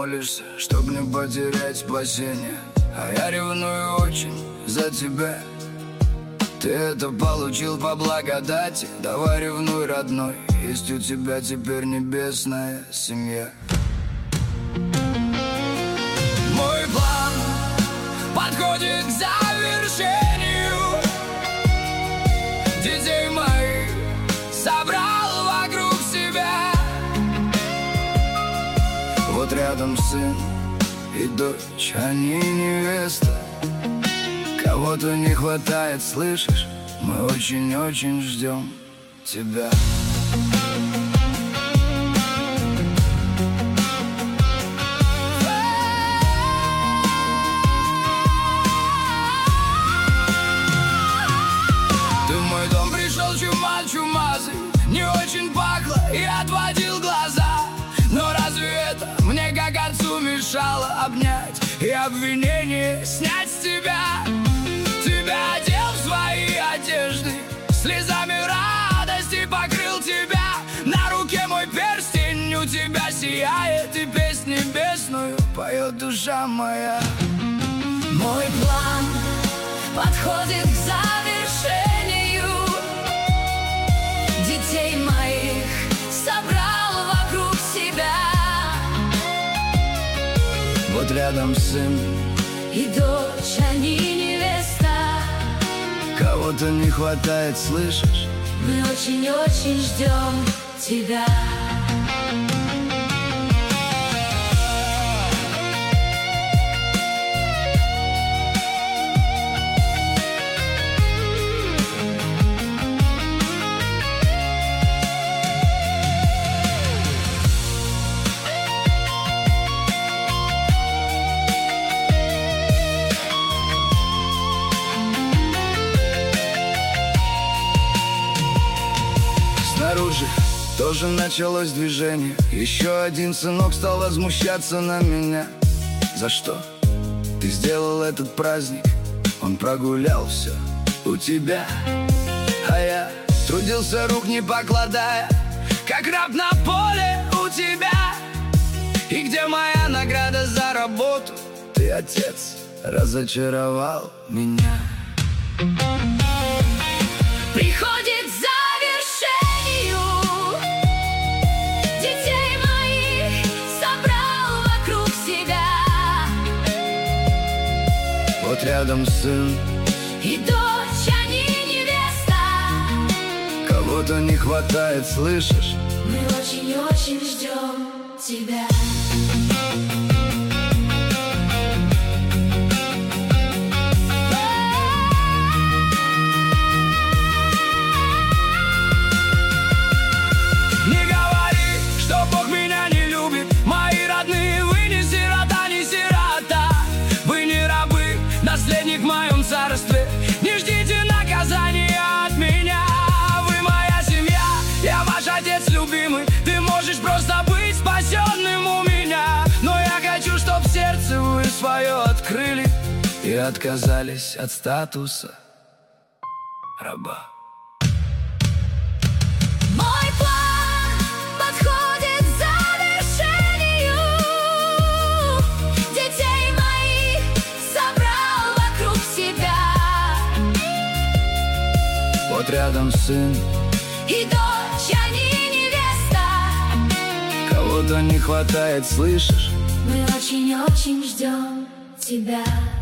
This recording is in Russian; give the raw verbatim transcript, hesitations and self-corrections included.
молишься, чтоб не потерять спасение. А я ревную очень за тебя. Ты это получил по благодати. Давай ревнуй, родной, есть у тебя теперь небесная семья. Мой план подходит к завершению. Детей моих собрал вокруг себя. Вот рядом сын и дочь, они невеста. Кого-то не хватает, слышишь? Мы очень-очень ждем тебя. Ты в мой дом пришел чума чумазый, не очень пахло и отводил глаза. Но разве это мне как отцу мешало обнять и обвинение снять с тебя? Тебя одел в свои одежды, слезами радости покрыл тебя. На руке мой перстень, у тебя сияет, и песнь небесную поет душа моя. Мой план подходит к завершению. Детей моих собрал вокруг себя. Вот рядом сын и дочь, они невеста. Кого-то не хватает, слышишь? Мы очень-очень ждем тебя. Снаружи тоже началось движение. Еще один сынок стал возмущаться на меня. За что ты сделал этот праздник? Он прогулял все у тебя. А я трудился, рук не покладая, как раб на поле у тебя. И где моя награда за работу? Ты, отец, разочаровал меня. Приходит завершению. Детей моих собрал вокруг себя. Вот рядом сын и дочь, они невеста. Кого-то не хватает, слышишь? Мы очень-очень ждем тебя. Наследник в моем царстве, не ждите наказания от меня. Вы моя семья, я ваш отец любимый. Ты можешь просто быть спасенным у меня. Но я хочу, чтоб сердце вы свое открыли и отказались от статуса раба. Мой план подходит к завершению. Детей моих собрал вокруг себя. Вот рядом сын и дочь, они невеста. Кого-то не хватает, слышишь? Мы очень-очень ждем тебя.